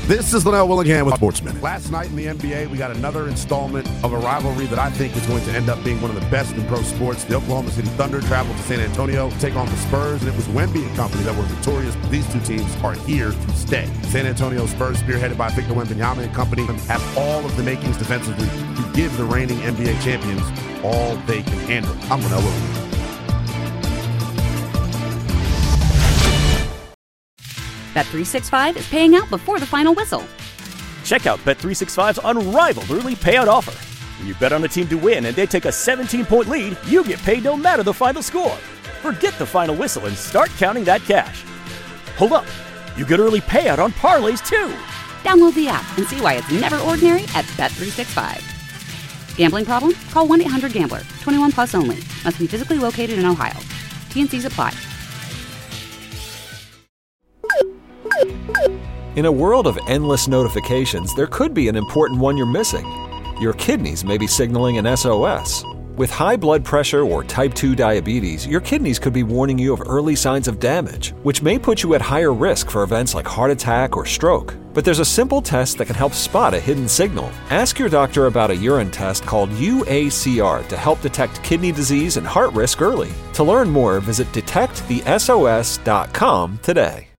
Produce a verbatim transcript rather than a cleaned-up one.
This is Linnell Willingham with Sports Minute. Last night in the N B A, we got another installment of a rivalry that I think is going to end up being one of the best in pro sports. The Oklahoma City Thunder traveled to San Antonio to take on the Spurs, and it was Wemby and company that were victorious. These two teams are here to stay. San Antonio Spurs, spearheaded by Victor Wembanyama and company, have all of the makings defensively to give the reigning N B A champions all they can handle. I'm Linnell Willingham. Bet three sixty-five is paying out before the final whistle. Check out Bet three sixty-five's unrivaled early payout offer. When you bet on a team to win and they take a seventeen-point lead, you get paid no matter the final score. Forget the final whistle and start counting that cash. Hold up. You get early payout on parlays, too. Download the app and see why it's never ordinary at Bet three sixty-five. Gambling problem? Call one eight hundred gambler. twenty-one plus only. Must be physically located in Ohio. T and C's apply. In a world of endless notifications, there could be an important one you're missing. Your kidneys may be signaling an S O S. With high blood pressure or type two diabetes, your kidneys could be warning you of early signs of damage, which may put you at higher risk for events like heart attack or stroke. But there's a simple test that can help spot a hidden signal. Ask your doctor about a urine test called U A C R to help detect kidney disease and heart risk early. To learn more, visit detect the S O S dot com today.